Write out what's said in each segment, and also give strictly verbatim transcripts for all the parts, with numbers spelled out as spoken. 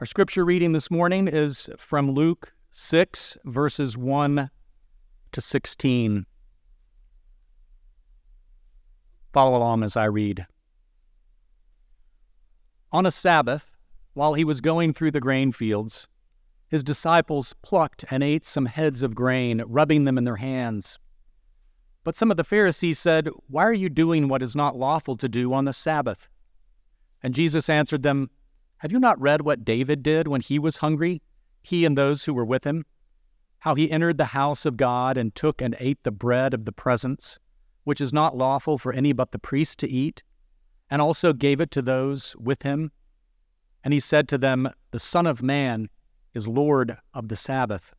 Our scripture reading this morning is from Luke six, verses one to sixteen. Follow along as I read. On a Sabbath, while he was going through the grain fields, his disciples plucked and ate some heads of grain, rubbing them in their hands. But some of the Pharisees said, "Why are you doing what is not lawful to do on the Sabbath?" And Jesus answered them, "Have you not read what David did when he was hungry, he and those who were with him? How he entered the house of God and took and ate the bread of the presence, which is not lawful for any but the priest to eat, and also gave it to those with him? And he said to them, the Son of Man is Lord of the Sabbath."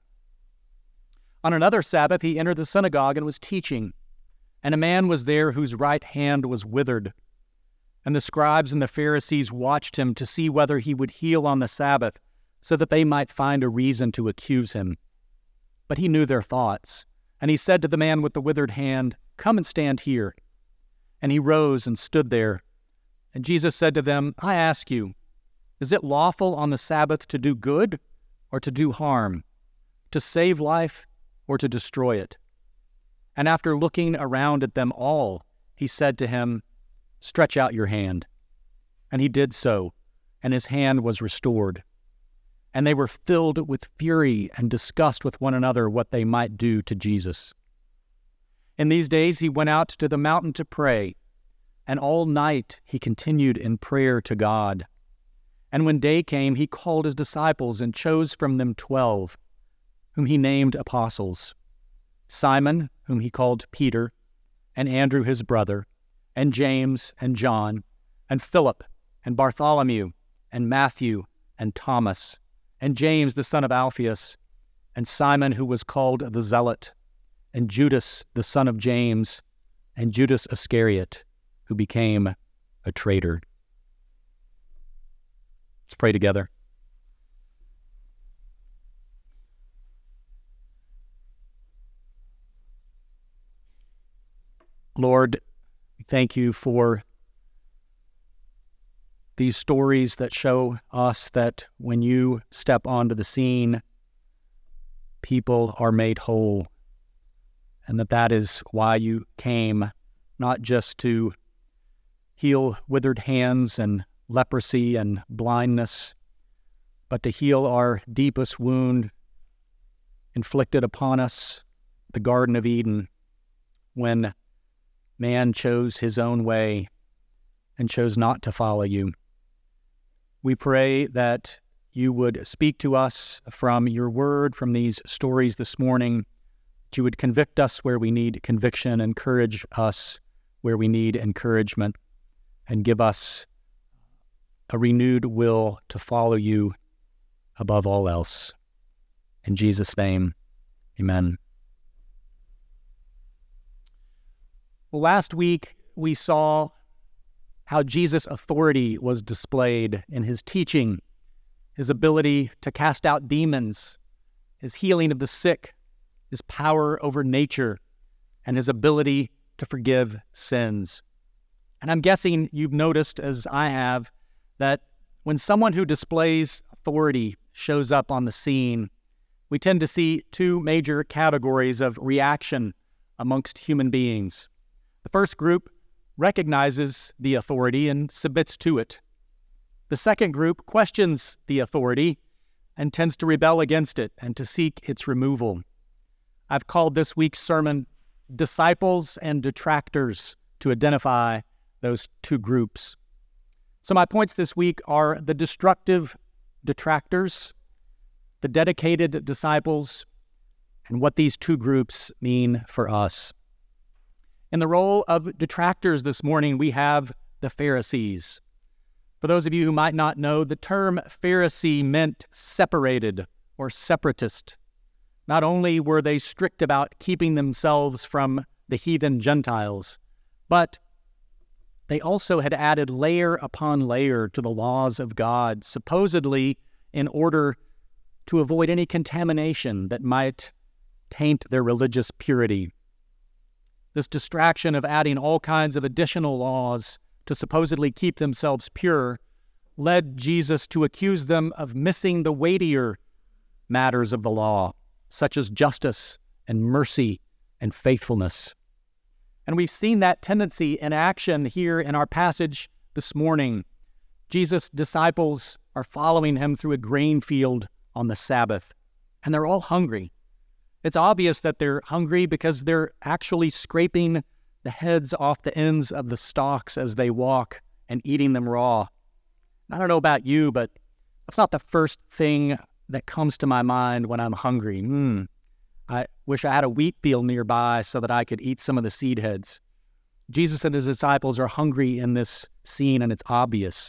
On another Sabbath he entered the synagogue and was teaching, and a man was there whose right hand was withered. And the scribes and the Pharisees watched him to see whether he would heal on the Sabbath, so that they might find a reason to accuse him. But he knew their thoughts, and he said to the man with the withered hand, "Come and stand here." And he rose and stood there. And Jesus said to them, "I ask you, is it lawful on the Sabbath to do good or to do harm, to save life or to destroy it?" And after looking around at them all, he said to him, "Stretch out your hand." And he did so, and his hand was restored. And they were filled with fury and discussed with one another what they might do to Jesus. In these days he went out to the mountain to pray, and all night he continued in prayer to God. And when day came, he called his disciples and chose from them twelve, whom he named apostles: Simon, whom he called Peter, and Andrew his brother, and James and John, and Philip, and Bartholomew, and Matthew, and Thomas, and James the son of Alphaeus, and Simon who was called the Zealot, and Judas the son of James, and Judas Iscariot, who became a traitor. Let's pray together. Lord, thank you for these stories that show us that when you step onto the scene, people are made whole, and that that is why you came, not just to heal withered hands and leprosy and blindness, but to heal our deepest wound inflicted upon us, the Garden of Eden, when man chose his own way and chose not to follow you. We pray that you would speak to us from your word, from these stories this morning, that you would convict us where we need conviction, encourage us where we need encouragement, and give us a renewed will to follow you above all else. In Jesus' name, amen. Well, last week we saw how Jesus' authority was displayed in his teaching, his ability to cast out demons, his healing of the sick, his power over nature, and his ability to forgive sins. And I'm guessing you've noticed, as I have, that when someone who displays authority shows up on the scene, we tend to see two major categories of reaction amongst human beings. The first group recognizes the authority and submits to it. The second group questions the authority and tends to rebel against it and to seek its removal. I've called this week's sermon Disciples and Detractors to identify those two groups. So my points this week are the destructive detractors, the dedicated disciples, and what these two groups mean for us. In the role of detractors this morning, we have the Pharisees. For those of you who might not know, the term Pharisee meant separated or separatist. Not only were they strict about keeping themselves from the heathen Gentiles, but they also had added layer upon layer to the laws of God, supposedly in order to avoid any contamination that might taint their religious purity. This distraction of adding all kinds of additional laws to supposedly keep themselves pure led Jesus to accuse them of missing the weightier matters of the law, such as justice and mercy and faithfulness. And we've seen that tendency in action here in our passage this morning. Jesus' disciples are following him through a grain field on the Sabbath, and they're all hungry. It's obvious that they're hungry because they're actually scraping the heads off the ends of the stalks as they walk and eating them raw. I don't know about you, but that's not the first thing that comes to my mind when I'm hungry. Mm, I wish I had a wheat field nearby so that I could eat some of the seed heads. Jesus and his disciples are hungry in this scene, and it's obvious.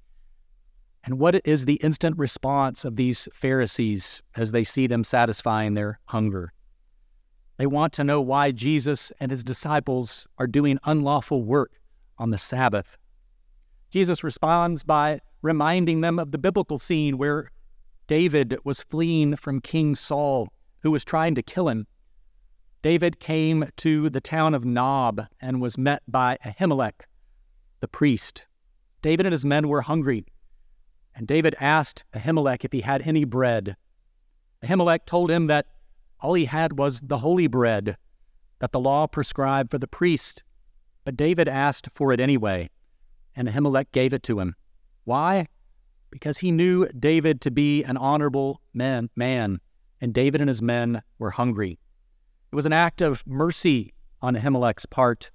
And what is the instant response of these Pharisees as they see them satisfying their hunger? They want to know why Jesus and his disciples are doing unlawful work on the Sabbath. Jesus responds by reminding them of the biblical scene where David was fleeing from King Saul, who was trying to kill him. David came to the town of Nob and was met by Ahimelech, the priest. David and his men were hungry, and David asked Ahimelech if he had any bread. Ahimelech told him that all he had was the holy bread that the law prescribed for the priest, but David asked for it anyway, and Ahimelech gave it to him. Why? Because he knew David to be an honorable man, man, and David and his men were hungry. It was an act of mercy on Ahimelech's part,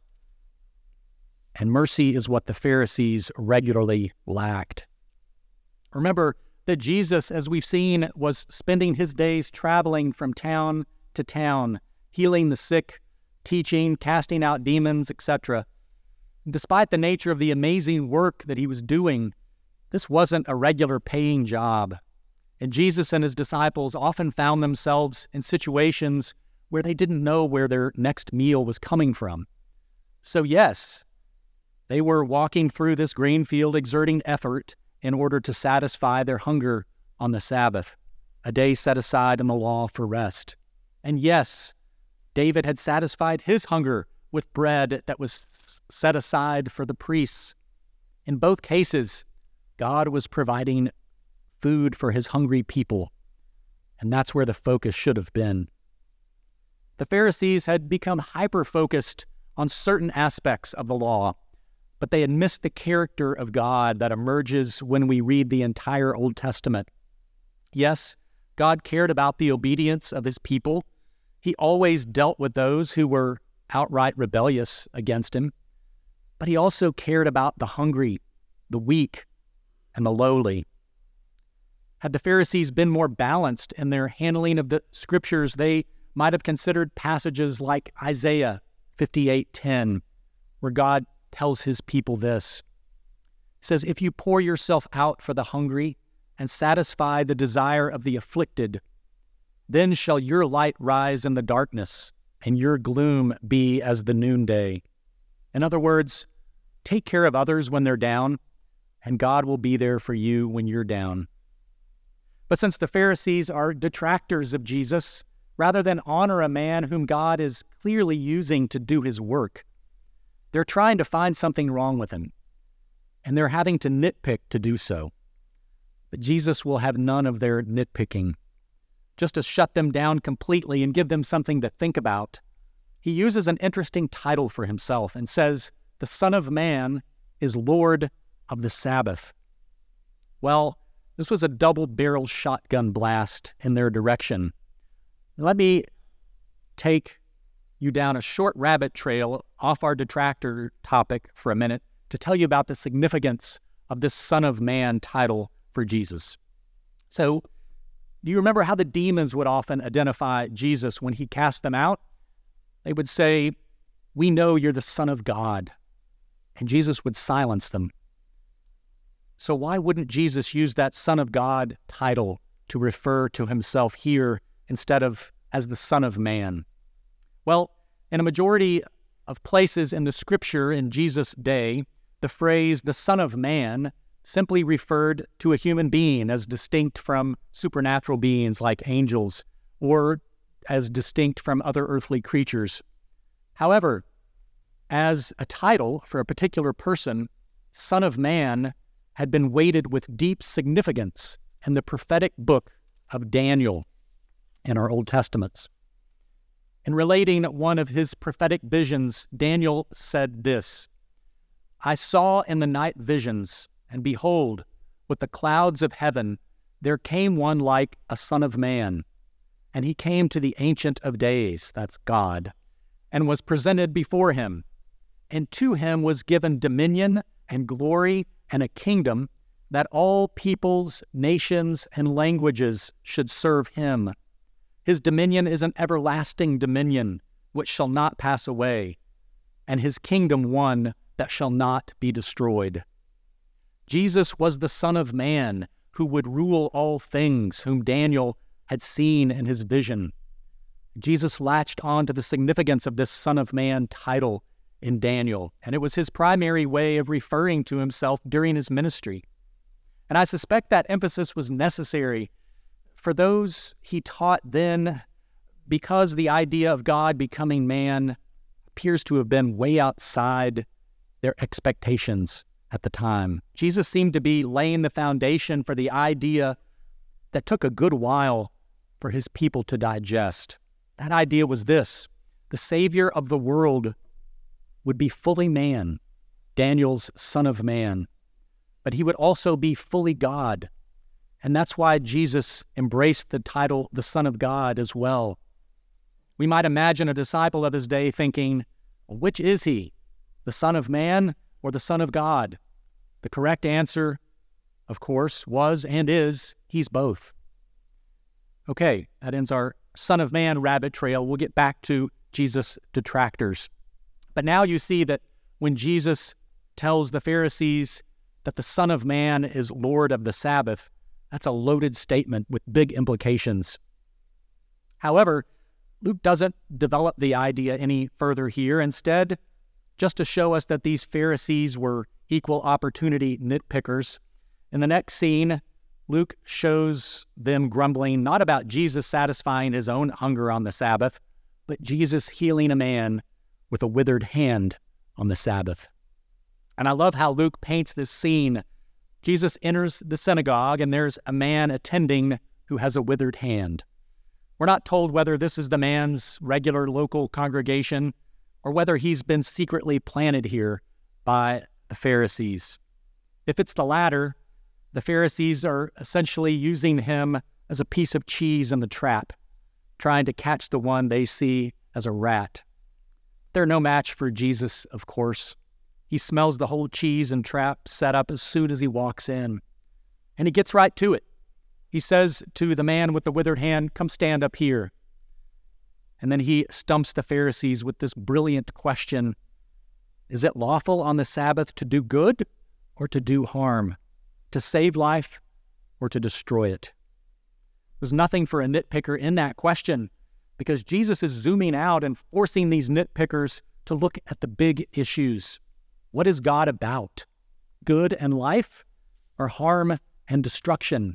and mercy is what the Pharisees regularly lacked. Remember that Jesus, as we've seen, was spending his days traveling from town to town, healing the sick, teaching, casting out demons, et cetera. Despite the nature of the amazing work that he was doing, this wasn't a regular paying job. And Jesus and his disciples often found themselves in situations where they didn't know where their next meal was coming from. So yes, they were walking through this grain field exerting effort in order to satisfy their hunger on the Sabbath, a day set aside in the law for rest. And yes, David had satisfied his hunger with bread that was set aside for the priests. In both cases, God was providing food for his hungry people, and that's where the focus should have been. The Pharisees had become hyper-focused on certain aspects of the law, but they had missed the character of God that emerges when we read the entire Old Testament. Yes, God cared about the obedience of his people. He always dealt with those who were outright rebellious against him, but he also cared about the hungry, the weak, and the lowly. Had the Pharisees been more balanced in their handling of the scriptures, they might have considered passages like Isaiah fifty-eight ten, where God tells his people this. He says, "If you pour yourself out for the hungry and satisfy the desire of the afflicted, then shall your light rise in the darkness and your gloom be as the noonday." In other words, take care of others when they're down, and God will be there for you when you're down. But since the Pharisees are detractors of Jesus, rather than honor a man whom God is clearly using to do his work, they're trying to find something wrong with him, and they're having to nitpick to do so. But Jesus will have none of their nitpicking. Just to shut them down completely and give them something to think about, he uses an interesting title for himself and says, "The Son of Man is Lord of the Sabbath." Well, this was a double-barreled shotgun blast in their direction. Let me take you down a short rabbit trail off our detractor topic for a minute to tell you about the significance of this Son of Man title for Jesus. So, do you remember how the demons would often identify Jesus when he cast them out? They would say, "We know you're the Son of God." And Jesus would silence them. So why wouldn't Jesus use that Son of God title to refer to himself here instead of as the Son of Man? Well, in a majority of places in the Scripture in Jesus' day, the phrase "the Son of Man" simply referred to a human being as distinct from supernatural beings like angels, or as distinct from other earthly creatures. However, as a title for a particular person, Son of Man had been weighted with deep significance in the prophetic book of Daniel in our Old Testaments. In relating one of his prophetic visions, Daniel said this, "I saw in the night visions, and behold, with the clouds of heaven, there came one like a son of man. And he came to the Ancient of Days," that's God, "and was presented before him. And to him was given dominion and glory and a kingdom, that all peoples, nations, and languages should serve him. His dominion is an everlasting dominion, which shall not pass away, and his kingdom one that shall not be destroyed." Jesus was the Son of Man who would rule all things, whom Daniel had seen in his vision. Jesus latched on to the significance of this Son of Man title in Daniel, and it was his primary way of referring to himself during his ministry. And I suspect that emphasis was necessary for those he taught then, because the idea of God becoming man appears to have been way outside their expectations at the time. Jesus seemed to be laying the foundation for the idea that took a good while for his people to digest. That idea was this: the Savior of the world would be fully man, Daniel's Son of Man, but he would also be fully God. And that's why Jesus embraced the title, the Son of God, as well. We might imagine a disciple of his day thinking, well, which is he, the Son of Man or the Son of God? The correct answer, of course, was and is, he's both. Okay, that ends our Son of Man rabbit trail. We'll get back to Jesus' detractors. But now you see that when Jesus tells the Pharisees that the Son of Man is Lord of the Sabbath, that's a loaded statement with big implications. However, Luke doesn't develop the idea any further here. Instead, just to show us that these Pharisees were equal opportunity nitpickers, in the next scene, Luke shows them grumbling not about Jesus satisfying his own hunger on the Sabbath, but Jesus healing a man with a withered hand on the Sabbath. And I love how Luke paints this scene. Jesus enters the synagogue, and there's a man attending who has a withered hand. We're not told whether this is the man's regular local congregation or whether he's been secretly planted here by the Pharisees. If it's the latter, the Pharisees are essentially using him as a piece of cheese in the trap, trying to catch the one they see as a rat. They're no match for Jesus, of course. He smells the whole cheese and trap set up as soon as he walks in. And he gets right to it. He says to the man with the withered hand, "Come stand up here." And then he stumps the Pharisees with this brilliant question: is it lawful on the Sabbath to do good or to do harm, to save life or to destroy it? There's nothing for a nitpicker in that question, because Jesus is zooming out and forcing these nitpickers to look at the big issues. What is God about? Good and life, or harm and destruction?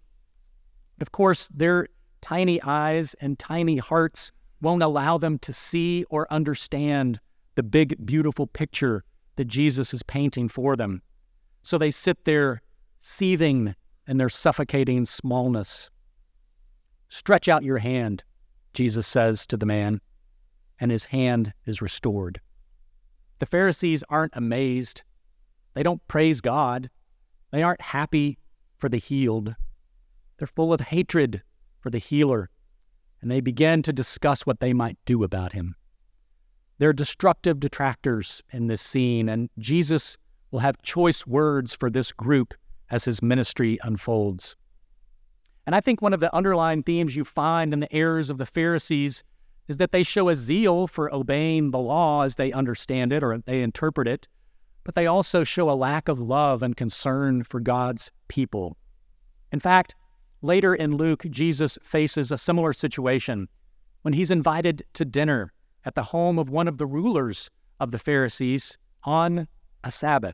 Of course, their tiny eyes and tiny hearts won't allow them to see or understand the big, beautiful picture that Jesus is painting for them. So they sit there seething in their suffocating smallness. "Stretch out your hand," Jesus says to the man, and his hand is restored. The Pharisees aren't amazed. They don't praise God. They aren't happy for the healed. They're full of hatred for the healer, and they begin to discuss what they might do about him. They're destructive detractors in this scene, and Jesus will have choice words for this group as his ministry unfolds. And I think one of the underlying themes you find in the errors of the Pharisees is that they show a zeal for obeying the law as they understand it or they interpret it, but they also show a lack of love and concern for God's people. In fact, later in Luke, Jesus faces a similar situation when he's invited to dinner at the home of one of the rulers of the Pharisees on a Sabbath.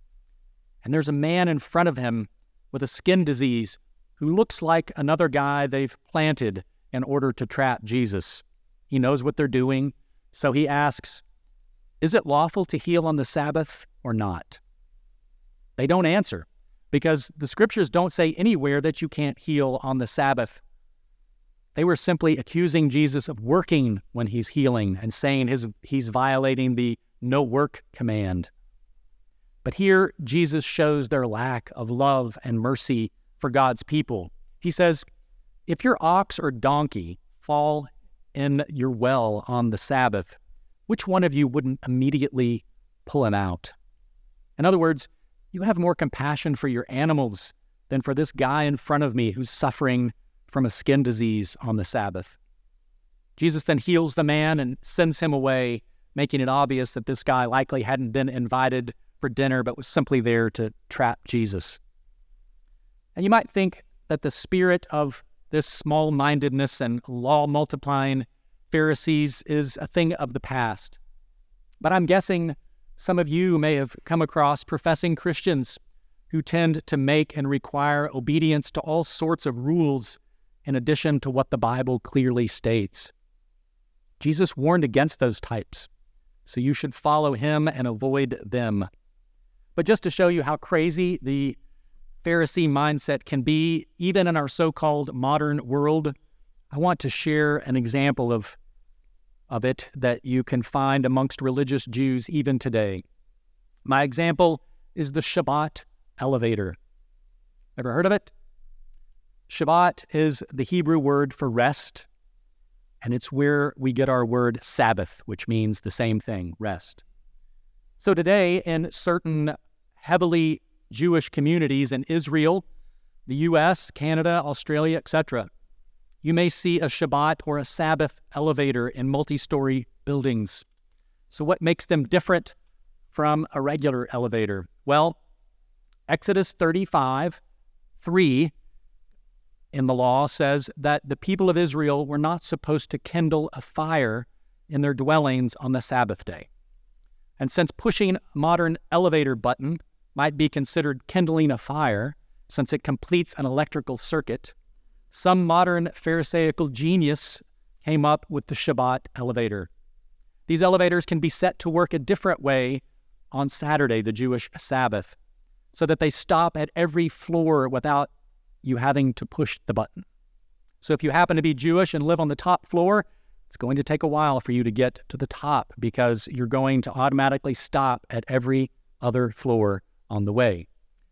And there's a man in front of him with a skin disease who looks like another guy they've planted in order to trap Jesus. He knows what they're doing, so he asks, "Is it lawful to heal on the Sabbath or not?" They don't answer. because the scriptures don't say anywhere that you can't heal on the Sabbath. They were simply accusing Jesus of working when he's healing and saying his, he's violating the no work command. But here, Jesus shows their lack of love and mercy for God's people. He says, if your ox or donkey fall in your well on the Sabbath, which one of you wouldn't immediately pull him out? In other words, you have more compassion for your animals than for this guy in front of me who's suffering from a skin disease on the Sabbath. Jesus then heals the man and sends him away, making it obvious that this guy likely hadn't been invited for dinner, but was simply there to trap Jesus. And you might think that the spirit of this small-mindedness and law-multiplying Pharisees is a thing of the past. But I'm guessing some of you may have come across professing Christians who tend to make and require obedience to all sorts of rules in addition to what the Bible clearly states. Jesus warned against those types, so you should follow him and avoid them. But just to show you how crazy the Pharisee mindset can be, even in our so-called modern world, I want to share an example of, of it that you can find amongst religious Jews even today. My example is the Shabbat elevator. Ever heard of it? Shabbat is the Hebrew word for rest, and it's where we get our word Sabbath, which means the same thing, rest. So today, in certain heavily Jewish communities in Israel, the U S, Canada, Australia, et cetera, you may see a Shabbat or a Sabbath elevator in multi-story buildings. So what makes them different from a regular elevator? Well, Exodus thirty-five, three in the law says that the people of Israel were not supposed to kindle a fire in their dwellings on the Sabbath day. And since pushing a modern elevator button might be considered kindling a fire, since it completes an electrical circuit, some modern Pharisaical genius came up with the Shabbat elevator. These elevators can be set to work a different way on Saturday, the Jewish Sabbath, so that they stop at every floor without you having to push the button. So if you happen to be Jewish and live on the top floor, it's going to take a while for you to get to the top because you're going to automatically stop at every other floor on the way.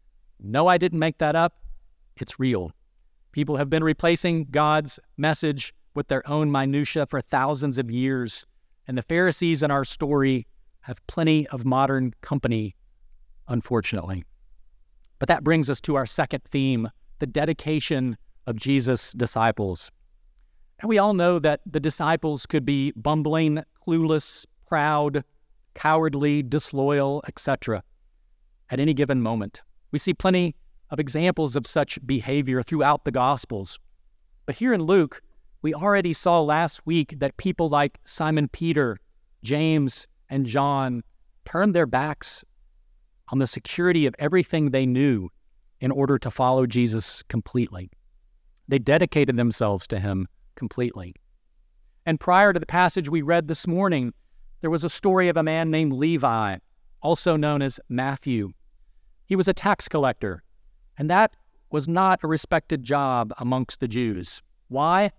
No, I didn't make that up. It's real. People have been replacing God's message with their own minutia for thousands of years, and the Pharisees in our story have plenty of modern company, unfortunately. But that brings us to our second theme, the dedication of Jesus' disciples. And we all know that the disciples could be bumbling, clueless, proud, cowardly, disloyal, et cetera at any given moment. We see plenty of examples of such behavior throughout the Gospels. But here in Luke, we already saw last week that people like Simon Peter, James, and John turned their backs on the security of everything they knew in order to follow Jesus completely. They dedicated themselves to him completely. And prior to the passage we read this morning, there was a story of a man named Levi, also known as Matthew. He was a tax collector, and that was not a respected job amongst the Jews. Why?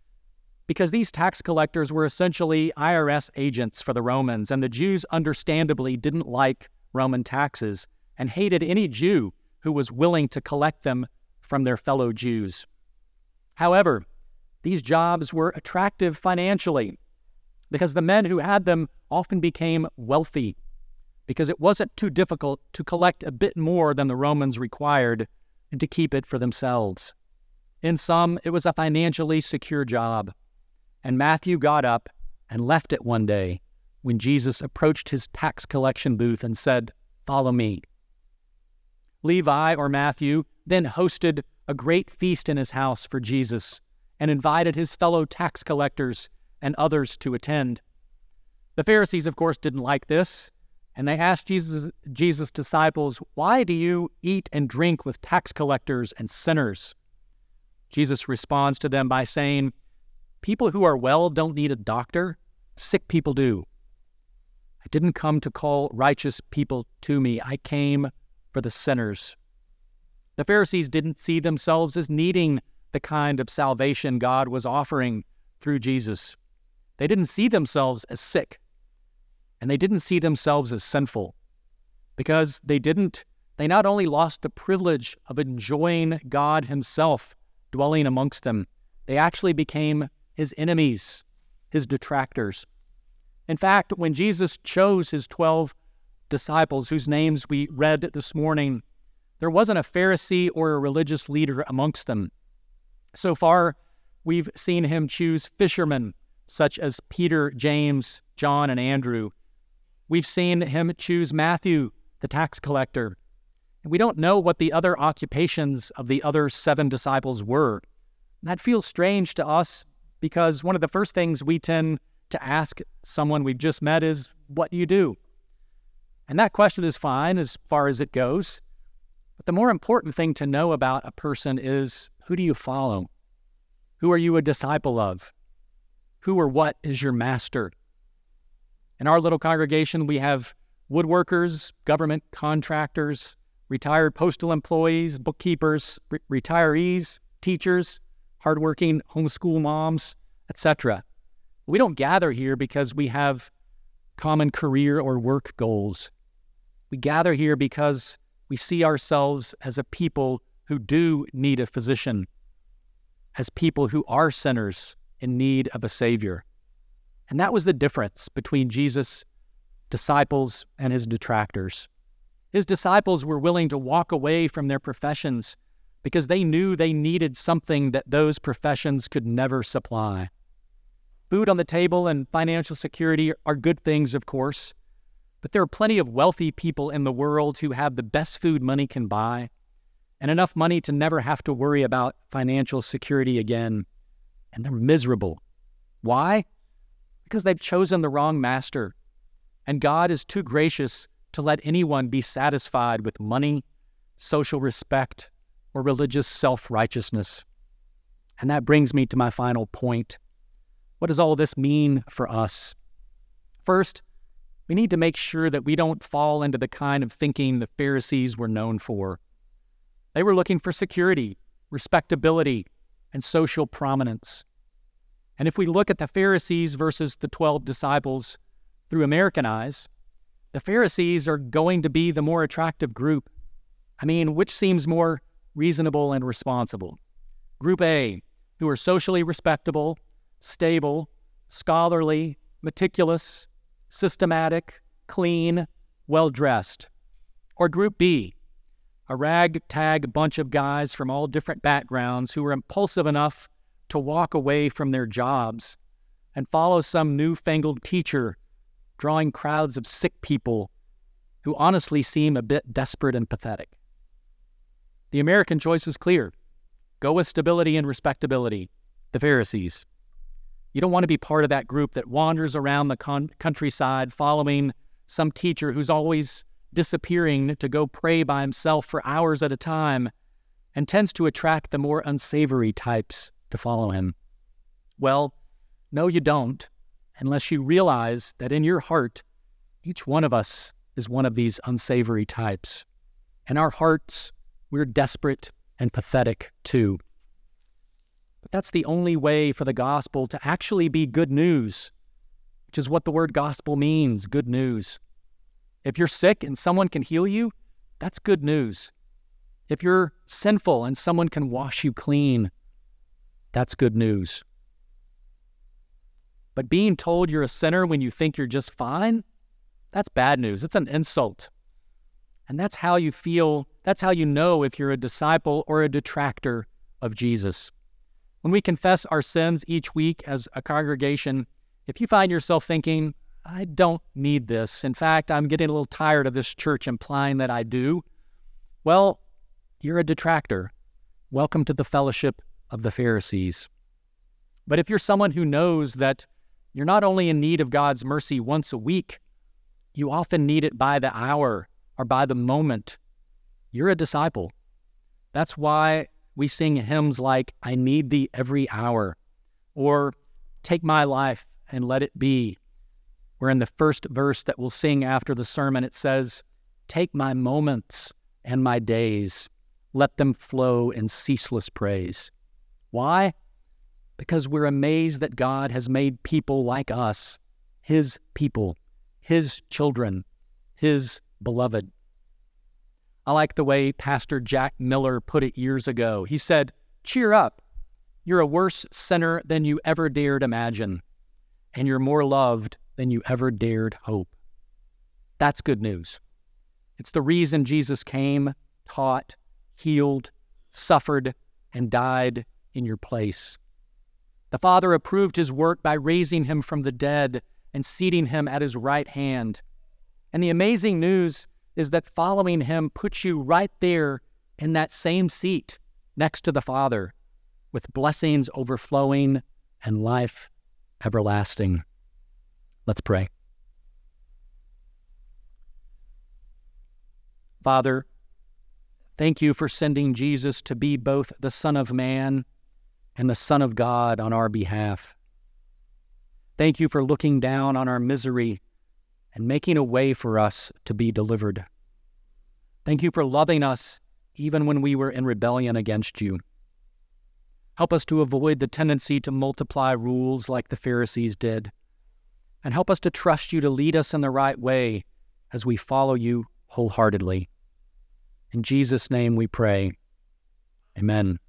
Because these tax collectors were essentially I R S agents for the Romans, and the Jews understandably didn't like Roman taxes and hated any Jew who was willing to collect them from their fellow Jews. However, these jobs were attractive financially because the men who had them often became wealthy because it wasn't too difficult to collect a bit more than the Romans required and to keep it for themselves. In sum, it was a financially secure job. And Matthew got up and left it one day when Jesus approached his tax collection booth and said, "Follow me." Levi, or Matthew, then hosted a great feast in his house for Jesus and invited his fellow tax collectors and others to attend. The Pharisees, of course, didn't like this, and they asked Jesus, Jesus' disciples, "Why do you eat and drink with tax collectors and sinners?" Jesus responds to them by saying, "People who are well don't need a doctor, sick people do. I didn't come to call righteous people to me. I came for the sinners." The Pharisees didn't see themselves as needing the kind of salvation God was offering through Jesus. They didn't see themselves as sick, and they didn't see themselves as sinful, because they didn't, they not only lost the privilege of enjoying God himself dwelling amongst them, they actually became his enemies, his detractors. In fact, when Jesus chose his twelve disciples, whose names we read this morning, there wasn't a Pharisee or a religious leader amongst them. So far, we've seen him choose fishermen such as Peter, James, John, and Andrew. We've seen him choose Matthew, the tax collector. And we don't know what the other occupations of the other seven disciples were. And that feels strange to us because one of the first things we tend to ask someone we've just met is, what do you do? And that question is fine as far as it goes. But the more important thing to know about a person is, who do you follow? Who are you a disciple of? Who or what is your master? In our little congregation, we have woodworkers, government contractors, retired postal employees, bookkeepers, re- retirees, teachers, hardworking homeschool moms, et cetera. We don't gather here because we have common career or work goals. We gather here because we see ourselves as a people who do need a physician, as people who are sinners in need of a Savior. And that was the difference between Jesus' disciples and his detractors. His disciples were willing to walk away from their professions because they knew they needed something that those professions could never supply. Food on the table and financial security are good things, of course, but there are plenty of wealthy people in the world who have the best food money can buy and enough money to never have to worry about financial security again. And they're miserable. Why? Because they've chosen the wrong master. And God is too gracious to let anyone be satisfied with money, social respect, or religious self-righteousness. And that brings me to my final point. What does all this mean for us? First, we need to make sure that we don't fall into the kind of thinking the Pharisees were known for. They were looking for security, respectability, and social prominence. And if we look at the Pharisees versus the twelve disciples through American eyes, the Pharisees are going to be the more attractive group. I mean, which seems more reasonable and responsible? Group A, who are socially respectable, stable, scholarly, meticulous, systematic, clean, well-dressed. Or Group B, a ragtag bunch of guys from all different backgrounds who are impulsive enough to walk away from their jobs and follow some newfangled teacher drawing crowds of sick people who honestly seem a bit desperate and pathetic. The American choice is clear. Go with stability and respectability, the Pharisees. You don't want to be part of that group that wanders around the con- countryside following some teacher who's always disappearing to go pray by himself for hours at a time and tends to attract the more unsavory types to follow him. Well, no, you don't, unless you realize that in your heart, each one of us is one of these unsavory types. In our hearts, we're desperate and pathetic too. But that's the only way for the gospel to actually be good news, which is what the word gospel means, good news. If you're sick and someone can heal you, that's good news. If you're sinful and someone can wash you clean, that's good news. But being told you're a sinner when you think you're just fine, that's bad news. It's an insult. And that's how you feel, that's how you know if you're a disciple or a detractor of Jesus. When we confess our sins each week as a congregation, if you find yourself thinking, I don't need this, in fact, I'm getting a little tired of this church implying that I do, well, you're a detractor. Welcome to the fellowship of the Pharisees. But if you're someone who knows that you're not only in need of God's mercy once a week, you often need it by the hour or by the moment, you're a disciple. That's why we sing hymns like, I need thee every hour, or take my life and let it be, where in the first verse that we'll sing after the sermon, it says, take my moments and my days, let them flow in ceaseless praise. Why? Because we're amazed that God has made people like us, His people, His children, His beloved. I like the way Pastor Jack Miller put it years ago. He said, "Cheer up. You're a worse sinner than you ever dared imagine, and you're more loved than you ever dared hope." That's good news. It's the reason Jesus came, taught, healed, suffered, and died in your place. The Father approved His work by raising Him from the dead and seating Him at His right hand. And the amazing news is that following Him puts you right there in that same seat next to the Father, with blessings overflowing and life everlasting. Let's pray. Father, thank You for sending Jesus to be both the Son of Man and the Son of God on our behalf. Thank You for looking down on our misery and making a way for us to be delivered. Thank You for loving us even when we were in rebellion against You. Help us to avoid the tendency to multiply rules like the Pharisees did, and help us to trust You to lead us in the right way as we follow You wholeheartedly. In Jesus' name we pray. Amen.